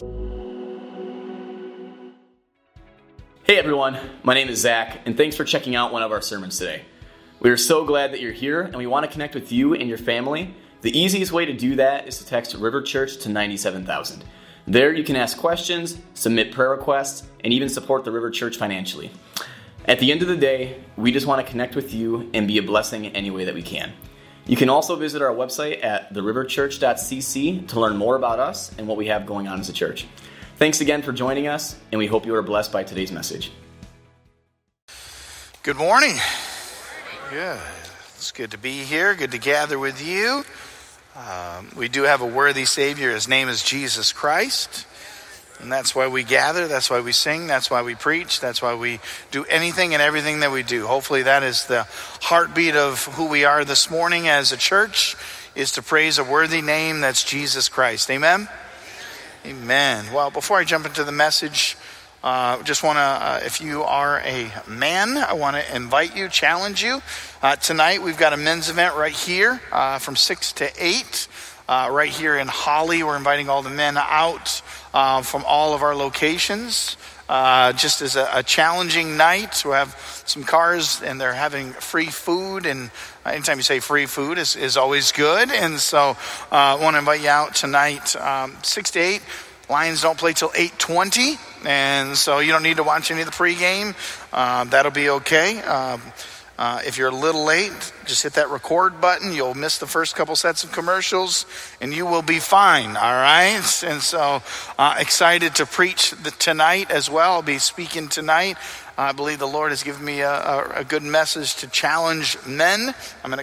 Hey everyone, my name is Zach, and thanks for checking out one of our sermons today. We are so glad that you're here, and we want to connect with you and your family. The easiest way to do that is to text River Church to 97,000. There you can ask questions, submit prayer requests, and even support the River Church financially. At the end of the day, we just want to connect with you and be a blessing in any way that we can. You can also visit our website at theriverchurch.cc to learn more about us and what we have going on as a church. Thanks again for joining us, and we hope you are blessed by today's message. Good morning. Good. It's good to be here. Good to gather with you. We do have a worthy Savior. His name is Jesus Christ. And that's why we gather. That's why we sing. That's why we preach. That's why we do anything and everything that we do. Hopefully that is the heartbeat of who we are this morning as a church, is to praise a worthy name that's Jesus Christ. Amen? Amen. Well, before I jump into the message, just want to, if you are a man, I want to invite you, challenge you. Tonight we've got a men's event right here from 6 to 8 right here in Holly. We're inviting all the men out from all of our locations. Just as a challenging night. We have some cars and they're having free food, and anytime you say free food is always good. And so I want to invite you out tonight, 6 to 8. Lions don't play till 8:20, and so you don't need to watch any of the pregame. That'll be okay. If you're a little late, just hit that record button. You'll miss the first couple sets of commercials, and you will be fine, all right? And so excited to preach tonight as well. I'll be speaking tonight. I believe the Lord has given me a good message to challenge men.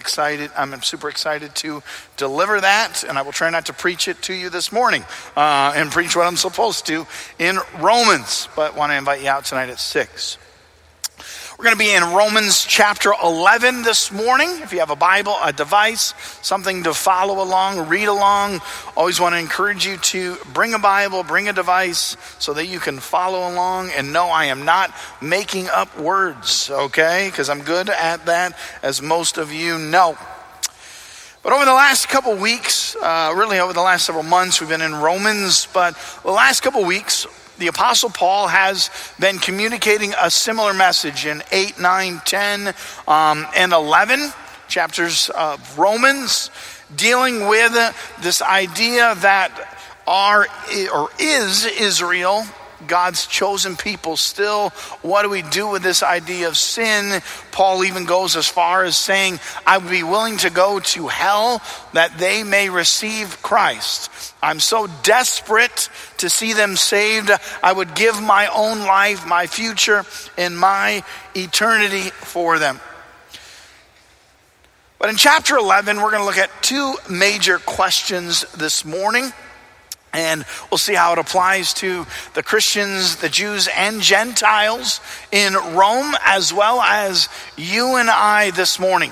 I'm super excited to deliver that, and I will try not to preach it to you this morning and preach what I'm supposed to in Romans, but want to invite you out tonight at 6. We're going to be in Romans chapter 11 this morning. If you have a Bible, a device, something to follow along, read along, always want to encourage you to bring a Bible, bring a device so that you can follow along. And no, I am not making up words, okay? Because I'm good at that, as most of you know. But over the last couple weeks, really over the last several months, we've been in Romans. But the last couple weeks, the Apostle Paul has been communicating a similar message in 8, 9, 10, and 11 chapters of Romans, dealing with this idea that is Israel God's chosen people still? What do we do with this idea of sin? Paul even goes as far as saying, I would be willing to go to hell that they may receive Christ. I'm so desperate to see them saved, I would give my own life, my future, and my eternity for them. But in chapter 11, we're going to look at two major questions this morning. And we'll see how it applies to the Christians, the Jews, and Gentiles in Rome, as well as you and I this morning.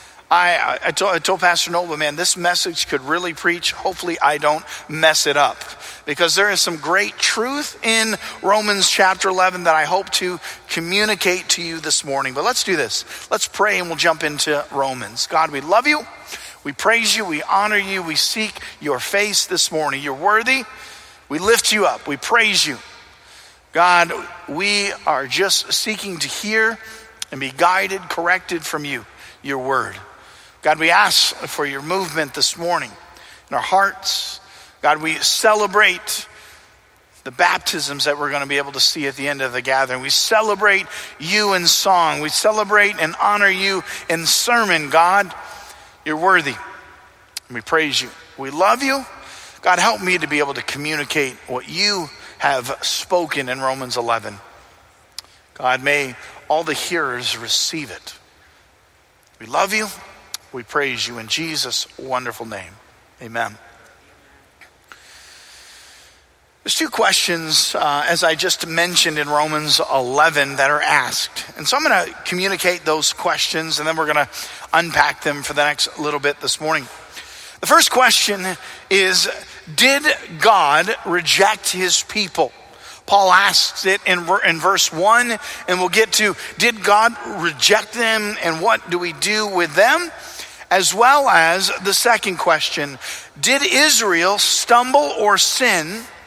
I told Pastor Noble, man, this message could really preach. Hopefully I don't mess it up, because there is some great truth in Romans chapter 11 that I hope to communicate to you this morning. But let's do this. Let's pray and we'll jump into Romans. God, we love you. We praise you, we honor you, we seek your face this morning. You're worthy. We lift you up. We praise you. God, we are just seeking to hear and be guided, corrected from you, your word. God, we ask for your movement this morning in our hearts. God, we celebrate the baptisms that we're going to be able to see at the end of the gathering. We celebrate you in song. We celebrate and honor you in sermon, God. You're worthy. We praise you. We love you. God, help me to be able to communicate what you have spoken in Romans 11. God, may all the hearers receive it. We love you. We praise you in Jesus' wonderful name. Amen. There's two questions, as I just mentioned in Romans 11, that are asked. And so I'm going to communicate those questions, and then we're going to unpack them for the next little bit this morning. The first question is, did God reject his people? Paul asks it in verse 1, and we'll get to, did God reject them, and what do we do with them? As well as the second question, did Israel stumble or sin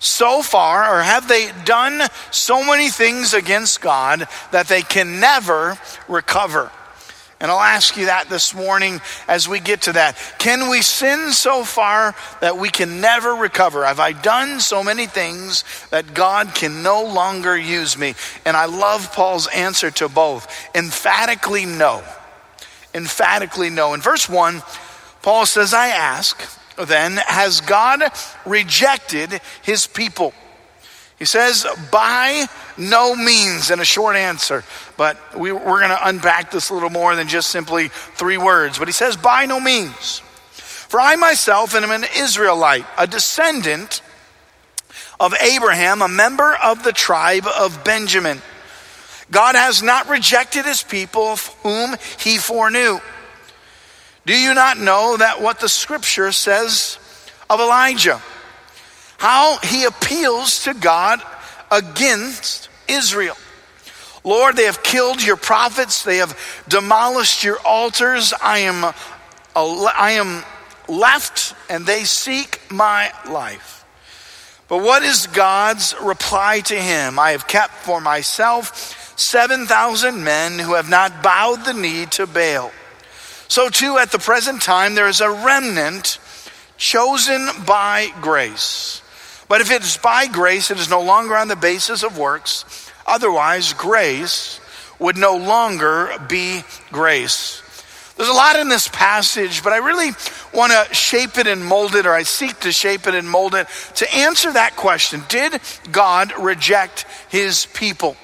so far, or have they done so many things against God that they can never recover? And I'll ask you that this morning as we get to that. Can we sin so far that we can never recover? Have I done so many things that God can no longer use me? And I love Paul's answer to both. Emphatically no. Emphatically no. In verse 1, Paul says, I ask, then, has God rejected his people? He says, by no means, in a short answer. But we're going to unpack this a little more than just simply 3 words. But he says, by no means. For I myself am an Israelite, a descendant of Abraham, a member of the tribe of Benjamin. God has not rejected his people whom he foreknew. Do you not know that what the scripture says of Elijah? How he appeals to God against Israel. Lord, they have killed your prophets. They have demolished your altars. I am left and they seek my life. But what is God's reply to him? I have kept for myself 7,000 men who have not bowed the knee to Baal. So too at the present time there is a remnant chosen by grace. But if it is by grace, it is no longer on the basis of works. Otherwise, grace would no longer be grace. There's a lot in this passage, but I really want to shape it and mold it, or I seek to shape it and mold it to answer that question. Did God reject his people?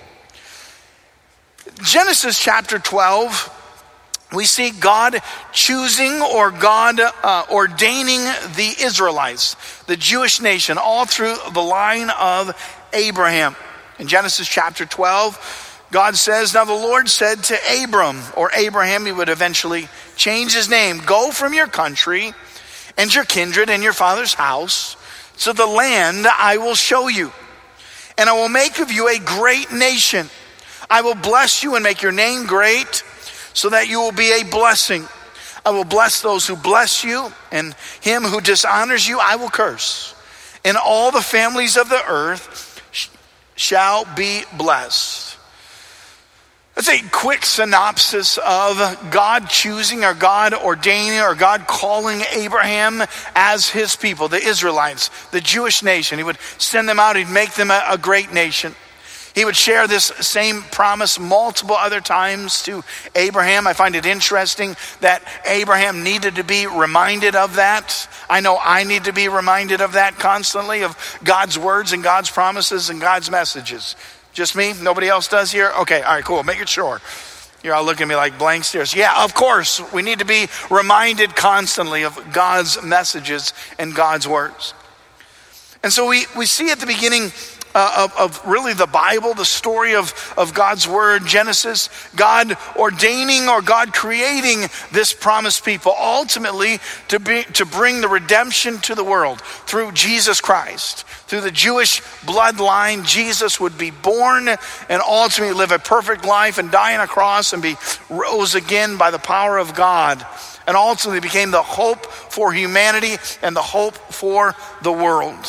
Genesis chapter 12, we see God choosing or God ordaining the Israelites, the Jewish nation, all through the line of Abraham. In Genesis chapter 12, God says, now the Lord said to Abram, or Abraham, he would eventually change his name, go from your country and your kindred and your father's house to the land I will show you. And I will make of you a great nation. I will bless you and make your name great, so that you will be a blessing. I will bless those who bless you, and him who dishonors you I will curse. And all the families of the earth shall be blessed. That's a quick synopsis of God choosing or God ordaining or God calling Abraham as his people, the Israelites, the Jewish nation. He would send them out, he'd make them a great nation. He would share this same promise multiple other times to Abraham. I find it interesting that Abraham needed to be reminded of that. I know I need to be reminded of that constantly, of God's words and God's promises and God's messages. Just me? Nobody else does here? Okay, all right, cool. Make it sure. You're all looking at me like blank stares. Yeah, of course. We need to be reminded constantly of God's messages and God's words. And so we see at the beginning of really the Bible, the story of God's word, Genesis, God ordaining or God creating this promised people, ultimately to bring the redemption to the world through Jesus Christ. Through the Jewish bloodline, Jesus would be born and ultimately live a perfect life and die on a cross and be rose again by the power of God, and ultimately became the hope for humanity and the hope for the world.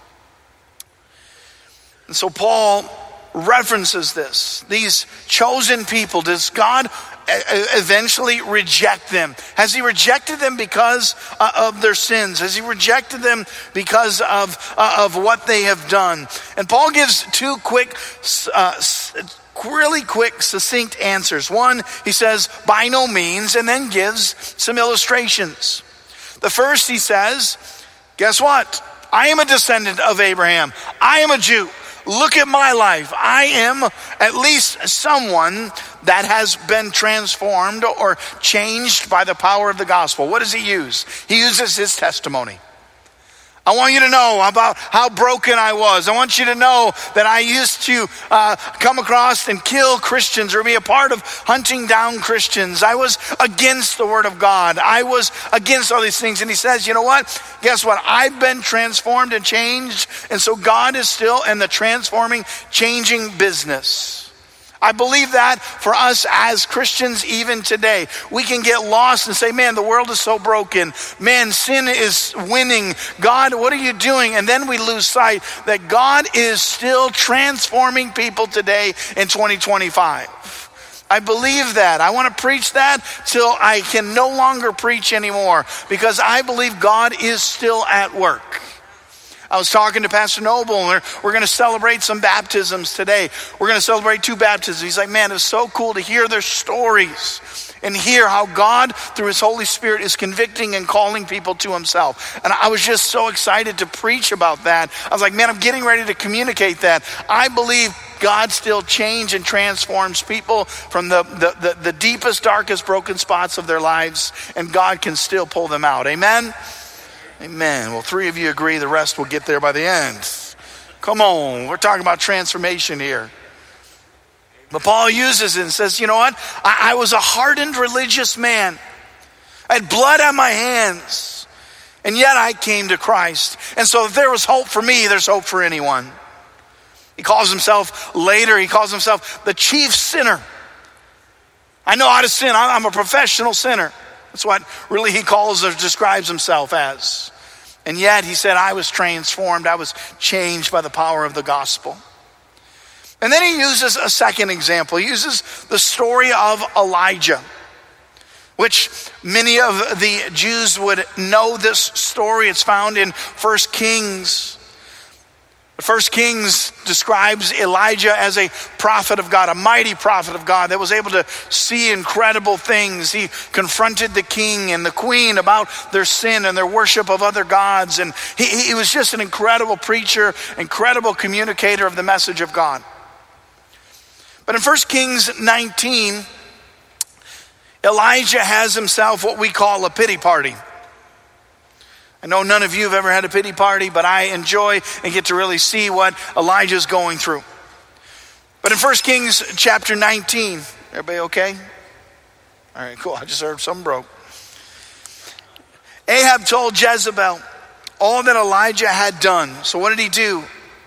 And so Paul references this. These chosen people, does God eventually reject them? Has he rejected them because of their sins? Has he rejected them because of what they have done? And Paul gives two really quick, succinct answers. One, he says, by no means, and then gives some illustrations. The first, he says, guess what? I am a descendant of Abraham. I am a Jew. Look at my life. I am at least someone that has been transformed or changed by the power of the gospel. What does he use? He uses his testimony. I want you to know about how broken I was. I want you to know that I used to come across and kill Christians or be a part of hunting down Christians. I was against the word of God. I was against all these things. And he says, you know what? Guess what? I've been transformed and changed. And so God is still in the transforming, changing business. I believe that for us as Christians even today. We can get lost and say, man, the world is so broken. Man, sin is winning. God, what are you doing? And then we lose sight that God is still transforming people today in 2025. I believe that. I want to preach that till I can no longer preach anymore, because I believe God is still at work. I was talking to Pastor Noble, and we're going to celebrate some baptisms today. We're going to celebrate 2 baptisms. He's like, man, it's so cool to hear their stories and hear how God, through his Holy Spirit, is convicting and calling people to himself. And I was just so excited to preach about that. I was like, man, I'm getting ready to communicate that. I believe God still changes and transforms people from the deepest, darkest, broken spots of their lives, and God can still pull them out. Amen? Amen. Well, 3 of you agree. The rest will get there by the end. Come on. We're talking about transformation here. But Paul uses it and says, you know what? I was a hardened religious man. I had blood on my hands. And yet I came to Christ. And so if there was hope for me, there's hope for anyone. He calls himself the chief sinner. I know how to sin. I'm a professional sinner. That's what really he calls or describes himself as. And yet he said, I was transformed. I was changed by the power of the gospel. And then he uses a second example. He uses the story of Elijah, which many of the Jews would know this story. It's found in 1 Kings. 1 Kings describes Elijah as a prophet of God, a mighty prophet of God that was able to see incredible things. He confronted the king and the queen about their sin and their worship of other gods. And he was just an incredible preacher, incredible communicator of the message of God. But in 1 Kings 19, Elijah has himself what we call a pity party. I know none of you have ever had a pity party, but I enjoy and get to really see what Elijah's going through. But in 1 Kings chapter 19, everybody okay? All right, cool. I just heard something broke. Ahab told Jezebel all that Elijah had done. So what did he do?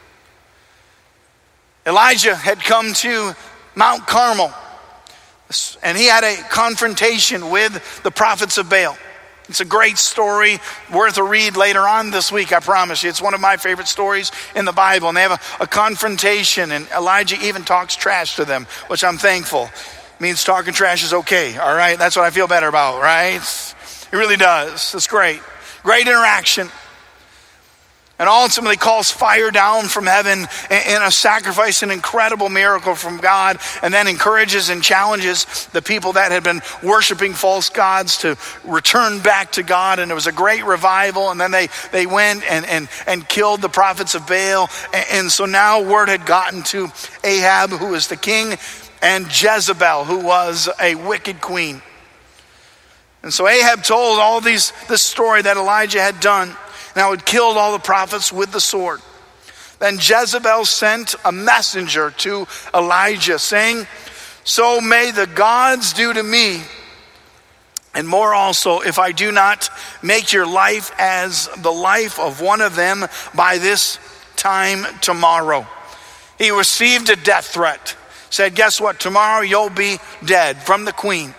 Elijah had come to Mount Carmel, and he had a confrontation with the prophets of Baal. It's a great story, worth a read later on this week, I promise you. It's one of my favorite stories in the Bible. And they have a confrontation, and Elijah even talks trash to them, which I'm thankful. It means talking trash is okay, all right? That's what I feel better about, right? It really does. It's great. Great interaction. And ultimately calls fire down from heaven in a sacrifice, an incredible miracle from God, and then encourages and challenges the people that had been worshiping false gods to return back to God. And it was a great revival. And then they went and killed the prophets of Baal. And so now word had gotten to Ahab, who was the king, and Jezebel, who was a wicked queen. And so Ahab told all this story that Elijah had done. Now had killed all the prophets with the sword. Then Jezebel sent a messenger to Elijah saying, so may the gods do to me, and more also, if I do not make your life as the life of one of them by this time tomorrow. He received a death threat. Said, guess what? Tomorrow you'll be dead, from the queen.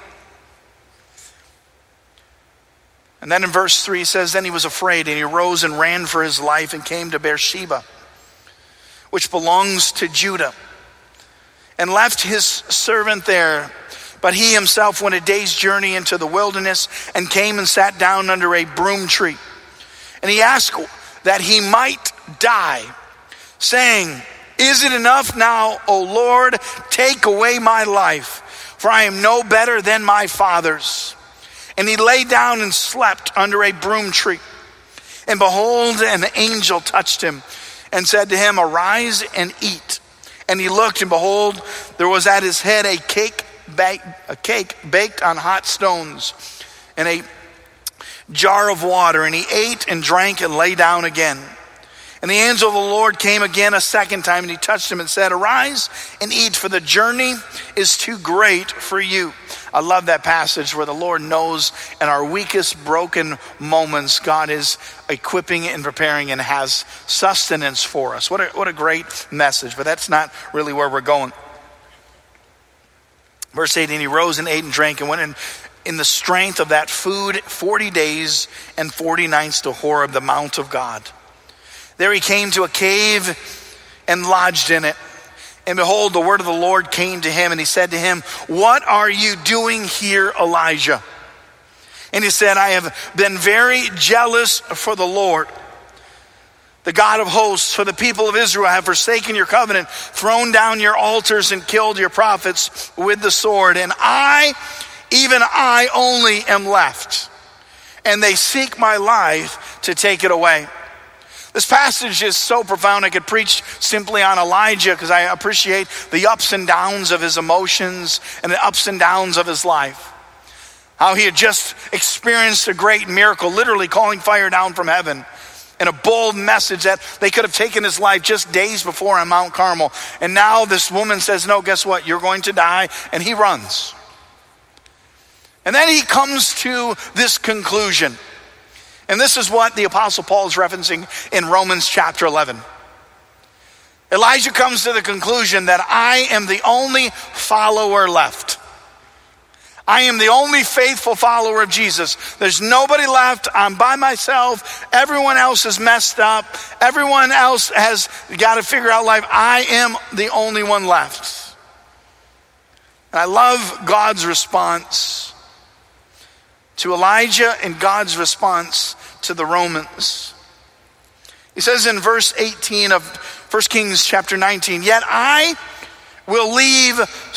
And then in verse 3 it says, then he was afraid, and he rose and ran for his life and came to Beersheba, which belongs to Judah, and left his servant there. But he himself went a day's journey into the wilderness and came and sat down under a broom tree. And he asked that he might die, saying, is it enough now, O Lord, take away my life, for I am no better than my fathers. And he lay down and slept under a broom tree. And behold, an angel touched him and said to him, arise and eat. And he looked, and behold, there was at his head a cake baked on hot stones and a jar of water. And he ate and drank and lay down again. And the angel of the Lord came again a second time, and he touched him and said, arise and eat, for the journey is too great for you. I love that passage where the Lord knows in our weakest, broken moments, God is equipping and preparing and has sustenance for us. What a great message, but that's not really where we're going. Verse 8, and he rose and ate and drank and went in the strength of that food 40 days and 40 nights to Horeb, the mount of God. There he came to a cave and lodged in it. And behold, the word of the Lord came to him, and he said to him, what are you doing here, Elijah? And he said, I have been very jealous for the Lord, the God of hosts, for the people of Israel have forsaken your covenant, thrown down your altars, and killed your prophets with the sword. And even I only am left, and they seek my life to take it away. This passage is so profound. I could preach simply on Elijah because I appreciate the ups and downs of his emotions and the ups and downs of his life. How he had just experienced a great miracle, literally calling fire down from heaven, and a bold message that they could have taken his life just days before on Mount Carmel. And now this woman says, no, guess what? You're going to die. And he runs. And then he comes to this conclusion. And this is what the Apostle Paul is referencing in Romans chapter 11. Elijah comes to the conclusion that I am the only follower left. I am the only faithful follower of Jesus. There's nobody left. I'm by myself. Everyone else is messed up. Everyone else has got to figure out life. I am the only one left. And I love God's response to Elijah and God's response to the Romans. He says in verse 18 of 1 Kings chapter 19, yet I will leave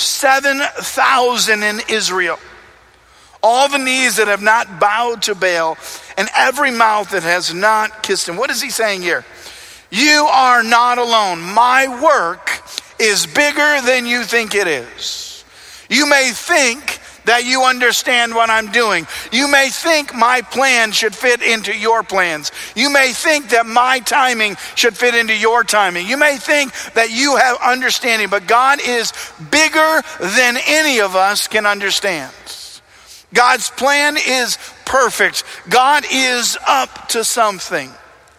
7,000 in Israel, all the knees that have not bowed to Baal, and every mouth that has not kissed him. What is he saying here? You are not alone. My work is bigger than you think it is. You may think that you understand what I'm doing. You may think my plan should fit into your plans. You may think that my timing should fit into your timing. You may think that you have understanding, but God is bigger than any of us can understand. God's plan is perfect. God is up to something.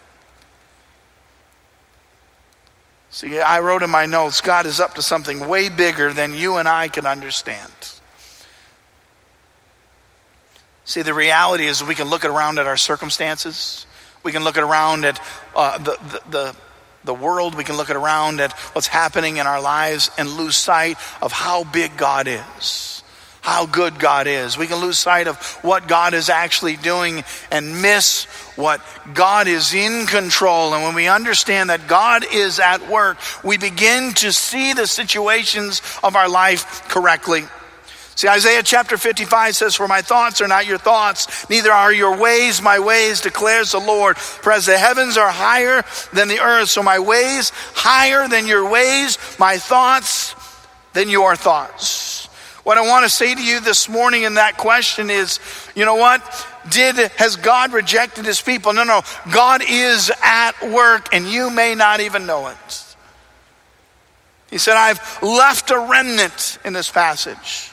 See, I wrote in my notes, God is up to something way bigger than you and I can understand. See, the reality is we can look around at our circumstances. We can look around at the world. We can look around at what's happening in our lives and lose sight of how big God is, how good God is. We can lose sight of what God is actually doing and miss what God is in control. And when we understand that God is at work, we begin to see the situations of our life correctly. See, Isaiah chapter 55 says, for my thoughts are not your thoughts, neither are your ways my ways, declares the Lord. For as the heavens are higher than the earth, so my ways higher than your ways, my thoughts than your thoughts. What I want to say to you this morning in that question is, you know what? Has God rejected his people? No. God is at work, and you may not even know it. He said, I've left a remnant in this passage.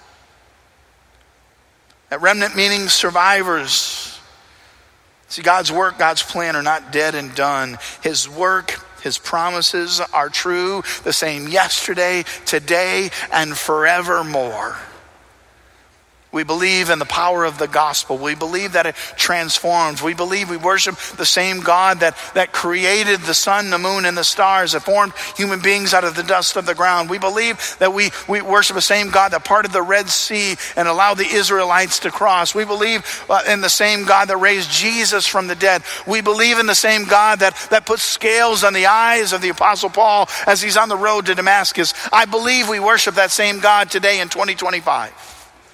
That remnant meaning survivors. See, God's work, God's plan are not dead and done. His work, his promises are true, the same yesterday, today, and forevermore. We believe in the power of the gospel. We believe that it transforms. We believe we worship the same God that created the sun, the moon, and the stars, that formed human beings out of the dust of the ground. We believe that we worship the same God that parted the Red Sea and allowed the Israelites to cross. We believe in the same God that raised Jesus from the dead. We believe in the same God that put scales on the eyes of the Apostle Paul as he's on the road to Damascus. I believe we worship that same God today in 2025.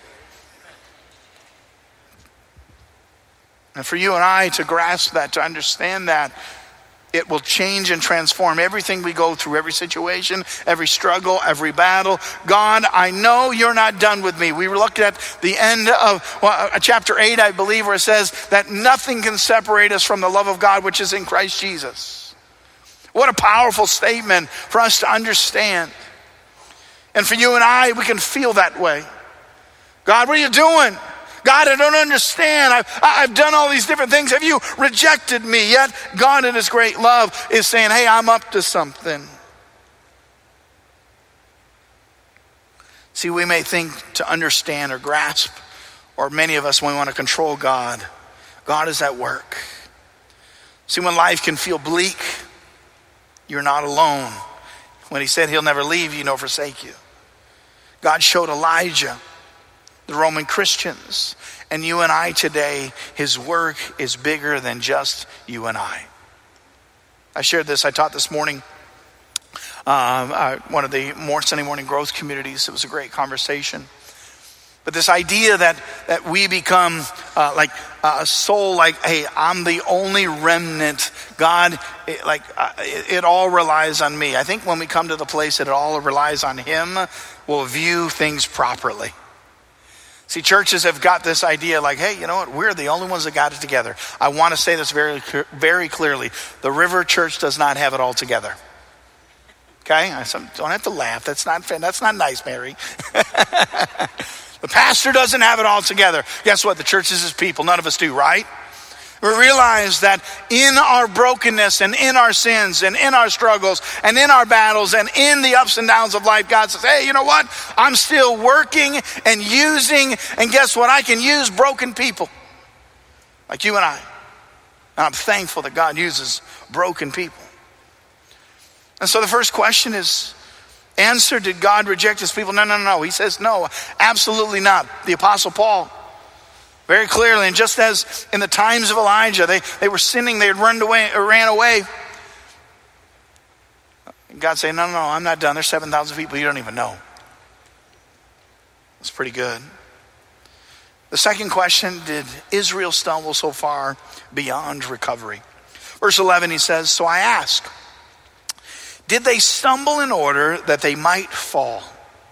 And for you and I to grasp that, to understand that, it will change and transform everything we go through, every situation, every struggle, every battle. God, I know you're not done with me. We looked at the end of chapter 8, I believe, where it says that nothing can separate us from the love of God, which is in Christ Jesus. What a powerful statement for us to understand. And for you and I, we can feel that way. God, what are you doing? God, I don't understand. I've done all these different things. Have you rejected me? Yet God in his great love is saying, hey, I'm up to something. See, we may think to understand or grasp, or many of us, when we want to control God, God is at work. See, when life can feel bleak, you're not alone. When he said he'll never leave you nor forsake you. God showed Elijah, the Roman Christians, and you and I today, his work is bigger than just you and I. I shared this, I taught this morning, one of the Sunday morning growth communities. It was a great conversation. But this idea that we become like a soul, like, hey, I'm the only remnant. God, it all relies on me. I think when we come to the place that it all relies on him, we'll view things properly. See, churches have got this idea like, hey, you know what? We're the only ones that got it together. I want to say this very, very clearly. The River Church does not have it all together. Okay? Don't have to laugh. That's not nice, Mary. The pastor doesn't have it all together. Guess what? The church is his people. None of us do, right? We realize that in our brokenness and in our sins and in our struggles and in our battles and in the ups and downs of life, God says, hey, you know what? I'm still working and using, and guess what? I can use broken people like you and I. And I'm thankful that God uses broken people. And so the first question is, answer, did God reject his people? No. He says no, absolutely not. The Apostle Paul, very clearly, and just as in the times of Elijah, they were sinning, they had ran away. God saying, no, I'm not done. There's 7,000 people you don't even know. That's pretty good. The second question, did Israel stumble so far beyond recovery? Verse 11, he says, so I ask, did they stumble in order that they might fall?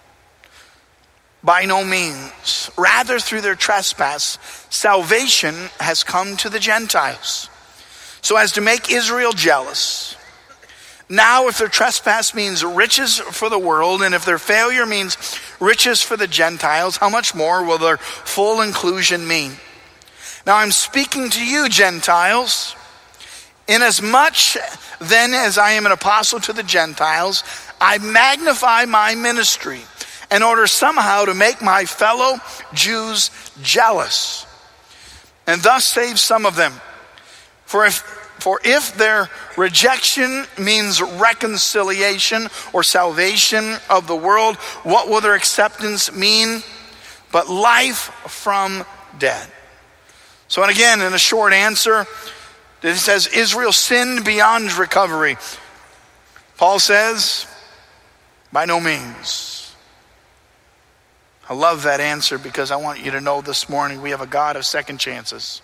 By no means. Rather, through their trespass, salvation has come to the Gentiles, so as to make Israel jealous. Now, if their trespass means riches for the world, and if their failure means riches for the Gentiles, how much more will their full inclusion mean? Now, I'm speaking to you, Gentiles. Inasmuch then as I am an apostle to the Gentiles, I magnify my ministry in order somehow to make my fellow Jews jealous, and thus save some of them. For if their rejection means reconciliation or salvation of the world, what will their acceptance mean but life from dead? So, and again, in a short answer, it says Israel sinned beyond recovery. Paul says, by no means. I love that answer because I want you to know this morning we have a God of second chances.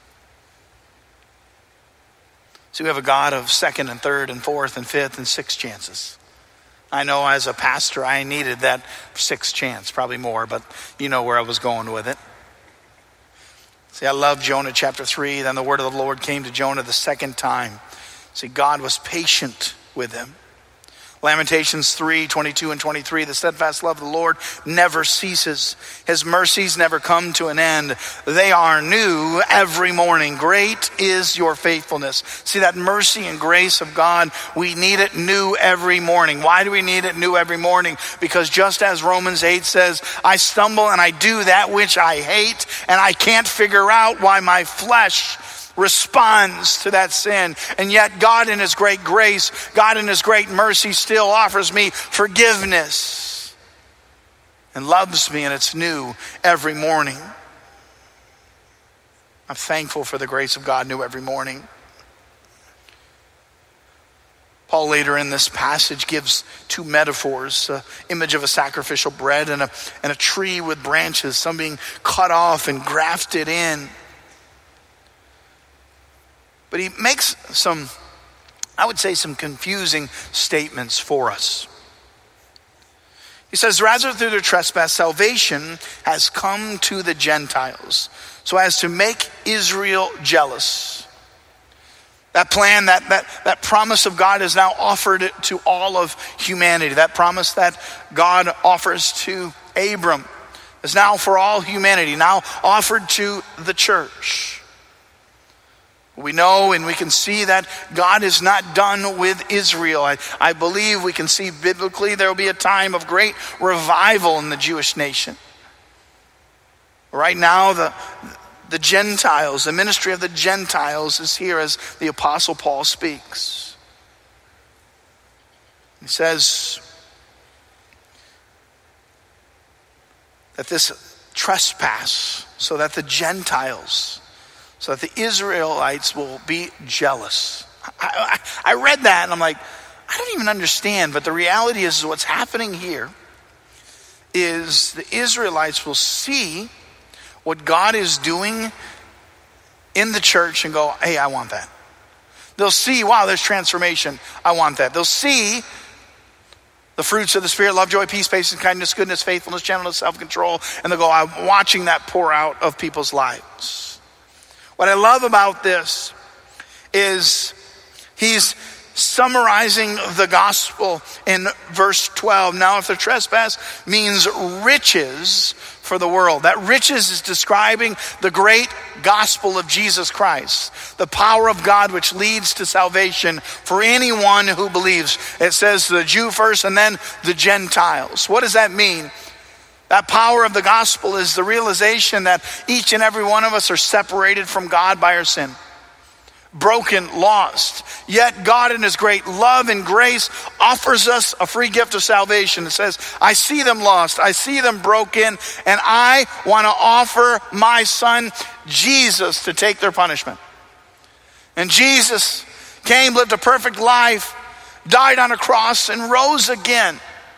See, we have a God of second and third and fourth and fifth and sixth chances. I know as a pastor I needed that sixth chance, probably more, but you know where I was going with it. See, I love Jonah chapter 3. Then the word of the Lord came to Jonah the second time. See, God was patient with him. Lamentations 3:22 and 23, the steadfast love of the Lord never ceases. His mercies never come to an end. They are new every morning. Great is your faithfulness. See, that mercy and grace of God, we need it new every morning. Why do we need it new every morning? Because just as Romans 8 says, I stumble and I do that which I hate, and I can't figure out why my flesh responds to that sin. And yet God in his great grace, God in his great mercy still offers me forgiveness and loves me, and it's new every morning. I'm thankful for the grace of God new every morning. Paul later in this passage gives two metaphors, image of a sacrificial bread and a tree with branches, some being cut off and grafted in. But he makes some confusing statements for us. He says, rather through their trespass, salvation has come to the Gentiles, so as to make Israel jealous. That plan, that promise of God is now offered to all of humanity. That promise that God offers to Abram is now for all humanity, now offered to the church. We know and we can see that God is not done with Israel. I believe we can see biblically there will be a time of great revival in the Jewish nation. Right now, the Gentiles, the ministry of the Gentiles is here as the Apostle Paul speaks. He says that this trespass, so that the Gentiles, so that the Israelites will be jealous. I read that and I'm like, I don't even understand. But the reality is what's happening here is the Israelites will see what God is doing in the church and go, hey, I want that. They'll see, wow, there's transformation. I want that. They'll see the fruits of the Spirit, love, joy, peace, patience, kindness, goodness, faithfulness, gentleness, self-control. And they'll go, I'm watching that pour out of people's lives. What I love about this is he's summarizing the gospel in verse 12. Now, if the trespass means riches for the world, that riches is describing the great gospel of Jesus Christ, the power of God which leads to salvation for anyone who believes. It says the Jew first and then the Gentiles. What does that mean? That power of the gospel is the realization that each and every one of us are separated from God by our sin. Broken, lost. Yet God in his great love and grace offers us a free gift of salvation. It says, I see them lost, I see them broken, and I want to offer my son Jesus to take their punishment. And Jesus came, lived a perfect life, died on a cross, and rose again.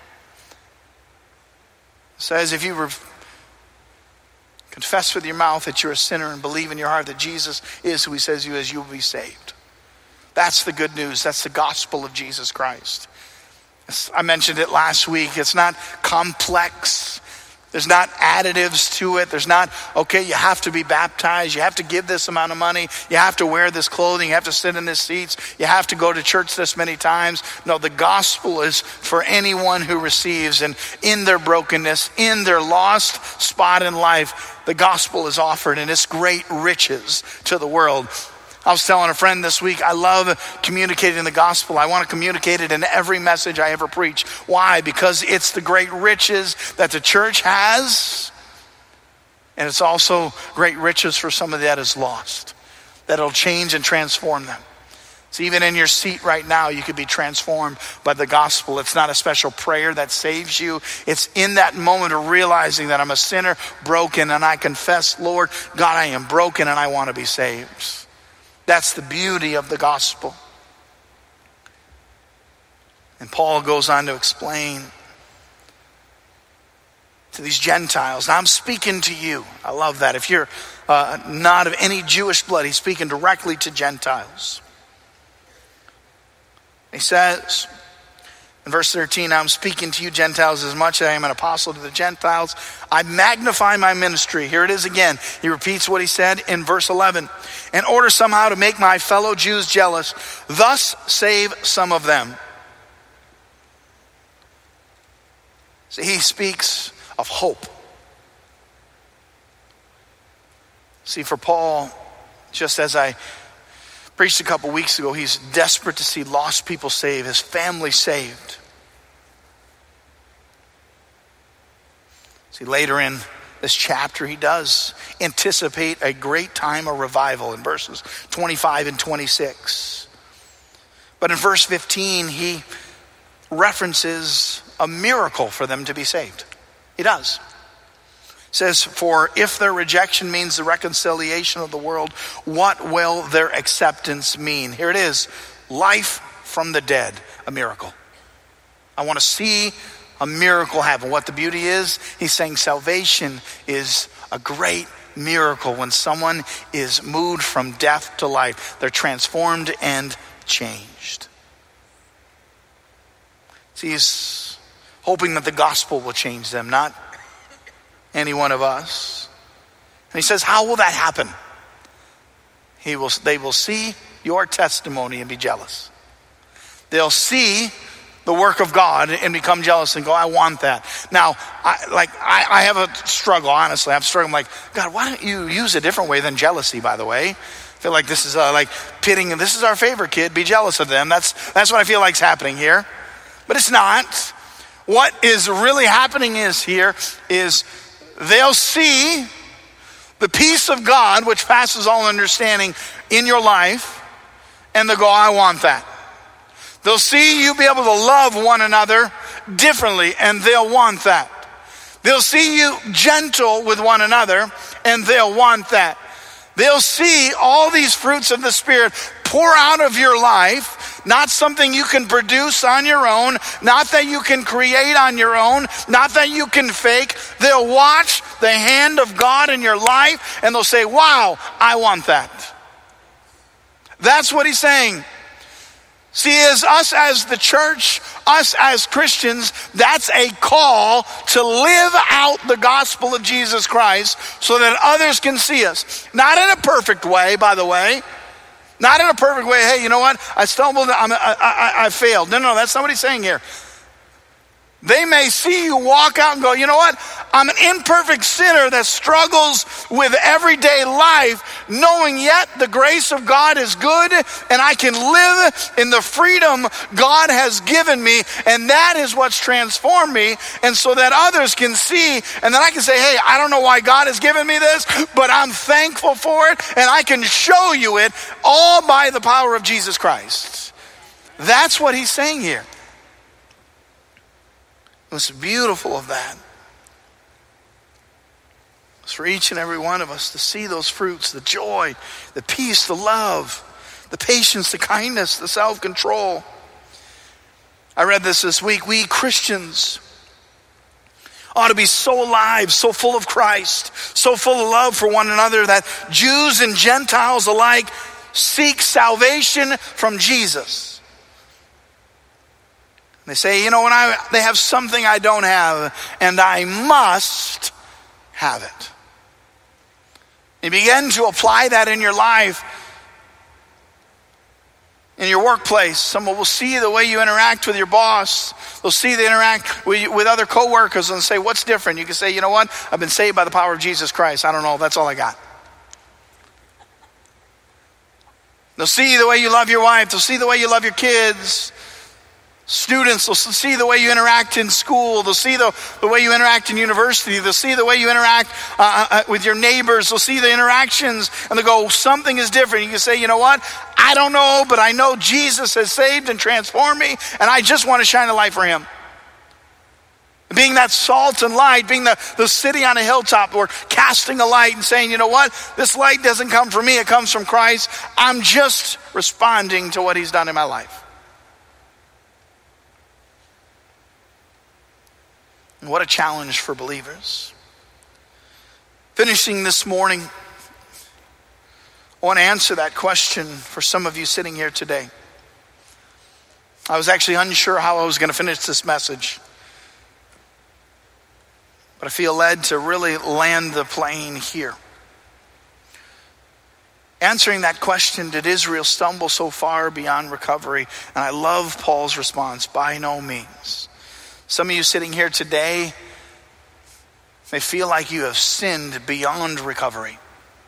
It says, if you confess with your mouth that you're a sinner and believe in your heart that Jesus is who he says you is, you will be saved. That's the good news. That's the gospel of Jesus Christ. I mentioned it last week. It's not complex. There's not additives to it. There's not, okay, you have to be baptized. You have to give this amount of money. You have to wear this clothing. You have to sit in these seats. You have to go to church this many times. No, the gospel is for anyone who receives, and in their brokenness, in their lost spot in life, the gospel is offered, and it's great riches to the world. I was telling a friend this week, I love communicating the gospel. I want to communicate it in every message I ever preach. Why? Because it's the great riches that the church has, and it's also great riches for somebody that is lost, that'll change and transform them. So even in your seat right now, you could be transformed by the gospel. It's not a special prayer that saves you. It's in that moment of realizing that I'm a sinner, broken, and I confess, Lord, God, I am broken and I want to be saved. That's the beauty of the gospel. And Paul goes on to explain to these Gentiles, I'm speaking to you. I love that. If you're not of any Jewish blood, he's speaking directly to Gentiles. He says in verse 13, I'm speaking to you Gentiles as much as I am an apostle to the Gentiles. I magnify my ministry. Here it is again. He repeats what he said in verse 11. In order somehow to make my fellow Jews jealous, thus save some of them. See, he speaks of hope. See, for Paul, just as I preached a couple weeks ago, he's desperate to see lost people saved, his family saved. See, later in this chapter, he does anticipate a great time of revival in verses 25 and 26. But in verse 15, he references a miracle for them to be saved. He does. It says, for if their rejection means the reconciliation of the world, what will their acceptance mean? Here it is, life from the dead, a miracle. I want to see a miracle happen. What the beauty is, he's saying salvation is a great miracle. When someone is moved from death to life, they're transformed and changed. See, he's hoping that the gospel will change them, not any one of us. And he says, how will that happen? They will see your testimony and be jealous. They'll see the work of God and become jealous and go, I want that. Now, I have a struggle, honestly. I'm struggling like, God, why don't you use a different way than jealousy, by the way? I feel like this is like pitting, this is our favorite kid, be jealous of them. That's what I feel like's happening here. But it's not. What is really happening is they'll see the peace of God, which passes all understanding in your life, and they'll go, I want that. They'll see you be able to love one another differently, and they'll want that. They'll see you gentle with one another, and they'll want that. They'll see all these fruits of the Spirit pour out of your life, not something you can produce on your own, not that you can create on your own, not that you can fake. They'll watch the hand of God in your life, and they'll say, wow, I want that. That's what he's saying. See, as us as the church, us as Christians, that's a call to live out the gospel of Jesus Christ so that others can see us. Not in a perfect way, by the way. Not in a perfect way. Hey, you know what? I stumbled. I failed. No, that's not what he's saying here. They may see you walk out and go, you know what? I'm an imperfect sinner that struggles with everyday life, knowing yet the grace of God is good and I can live in the freedom God has given me, and that is what's transformed me, and so that others can see, and then I can say, hey, I don't know why God has given me this, but I'm thankful for it, and I can show you it all by the power of Jesus Christ. That's what he's saying here. What's beautiful of that is for each and every one of us to see those fruits, the joy, the peace, the love, the patience, the kindness, the self-control. I read this week. We Christians ought to be so alive, so full of Christ, so full of love for one another that Jews and Gentiles alike seek salvation from Jesus. They say, you know, they have something I don't have, and I must have it. You begin to apply that in your life, in your workplace. Someone will see the way you interact with your boss. They'll see the interact with other coworkers and say, what's different? You can say, you know what? I've been saved by the power of Jesus Christ. I don't know. That's all I got. They'll see the way you love your wife. They'll see the way you love your kids. Students will see the way you interact in school. They'll see the way you interact in university. They'll see the way you interact with your neighbors. They'll see the interactions, and they'll go, something is different. You can say, you know what? I don't know, but I know Jesus has saved and transformed me, and I just want to shine a light for him. Being that salt and light, being the city on a hilltop, or casting a light and saying, you know what? This light doesn't come from me. It comes from Christ. I'm just responding to what he's done in my life. And what a challenge for believers. Finishing this morning, I want to answer that question for some of you sitting here today. I was actually unsure how I was going to finish this message, but I feel led to really land the plane here. Answering that question, did Israel stumble so far beyond recovery? And I love Paul's response, by no means. Some of you sitting here today may feel like you have sinned beyond recovery.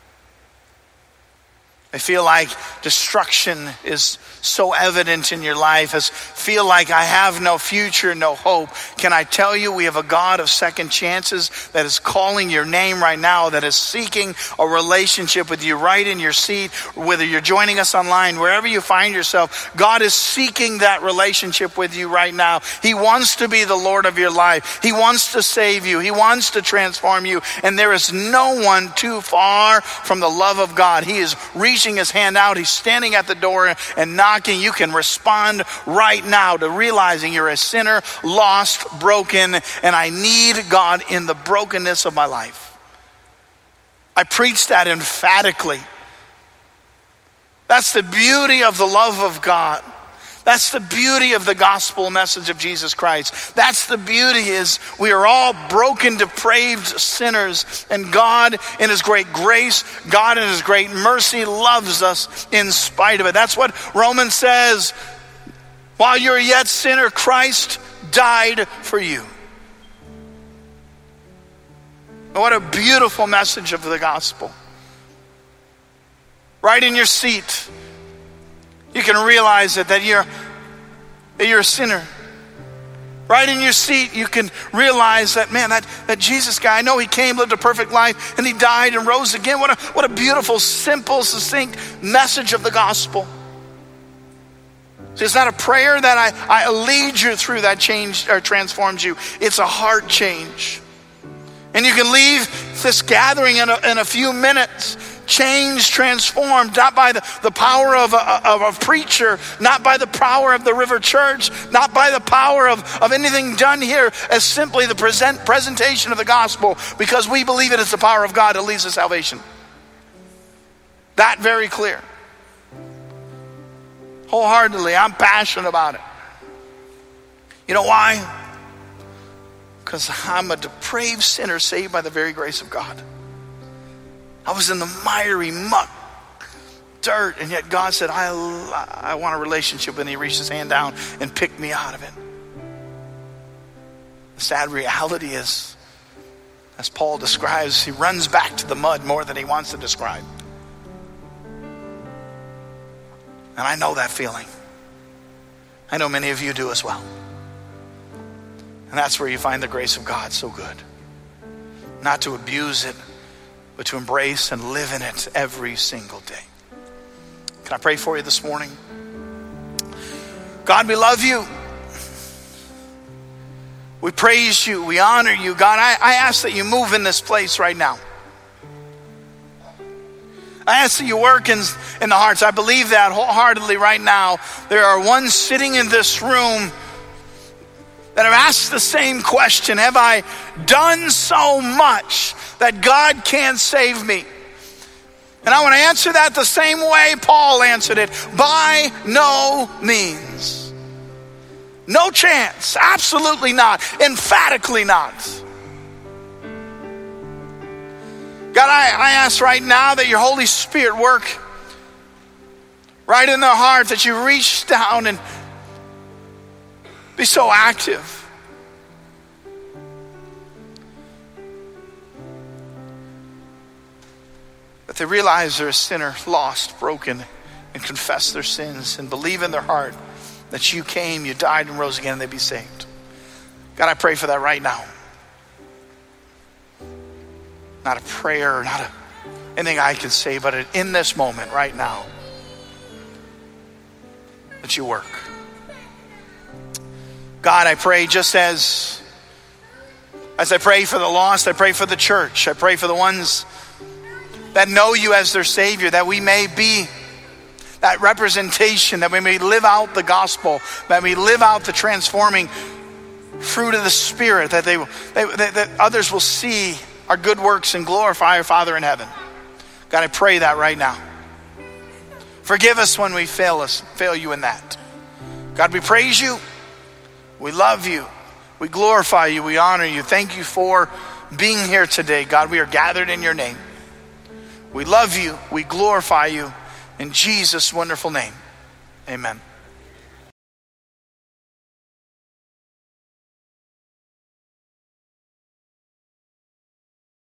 I feel like destruction is so evident in your life. Feel like I have no future, no hope. Can I tell you, we have a God of second chances that is calling your name right now, that is seeking a relationship with you right in your seat, whether you're joining us online, wherever you find yourself. God is seeking that relationship with you right now. He wants to be the Lord of your life. He wants to save you. He wants to transform you. And there is no one too far from the love of God. He is reaching his hand out. He's standing at the door and knocking. You can respond right now to realizing you're a sinner, lost, broken, and I need God in the brokenness of my life. I preach that emphatically. That's the beauty of the love of God. That's the beauty of the gospel message of Jesus Christ. That's the beauty, is we are all broken, depraved sinners, and God in his great grace, God in his great mercy loves us in spite of it. That's what Romans says. While you're yet sinner, Christ died for you. What a beautiful message of the gospel. Right in your seat, you can realize that you're a sinner. Right in your seat, you can realize that, man, that Jesus guy, I know he came, lived a perfect life, and he died and rose again. What a beautiful, simple, succinct message of the gospel. See, it's not a prayer that I lead you through that change or transforms you. It's a heart change. And you can leave this gathering in a few minutes, changed, transformed, not by the power of a preacher, not by the power of the River Church, not by the power of anything done here, as simply the presentation of the gospel, because we believe it is the power of God that leads to salvation. That very clear. Wholeheartedly, I'm passionate about it. You know why? Because I'm a depraved sinner saved by the very grace of God. I was in the miry muck, dirt, and yet God said, I want a relationship, and he reached his hand down and picked me out of it. The sad reality is, as Paul describes, he runs back to the mud more than he wants to describe. And I know that feeling. I know many of you do as well. And that's where you find the grace of God so good. Not to abuse it, but to embrace and live in it every single day. Can I pray for you this morning? God, we love you. We praise you. We honor you. God, I ask that you move in this place right now. I ask that you work in the hearts. I believe that wholeheartedly right now. There are ones sitting in this room that have asked the same question. Have I done so much that God can't save me? And I want to answer that the same way Paul answered it. By no means. No chance. Absolutely not. Emphatically not. God, I ask right now that your Holy Spirit work right in their heart, that you reach down and be so active. That they realize they're a sinner, lost, broken, and confess their sins and believe in their heart that you came, you died, and rose again, and they be saved. God, I pray for that right now. Not a prayer, not anything I can say, but in this moment right now, that you work. God, I pray just as I pray for the lost, I pray for the church. I pray for the ones that know you as their Savior, that we may be that representation, that we may live out the gospel, that we live out the transforming fruit of the Spirit, that that others will see our good works and glorify our Father in heaven. God, I pray that right now. Forgive us when we fail you in that. God, we praise you. We love you. We glorify you. We honor you. Thank you for being here today. God, we are gathered in your name. We love you. We glorify you. In Jesus' wonderful name, amen.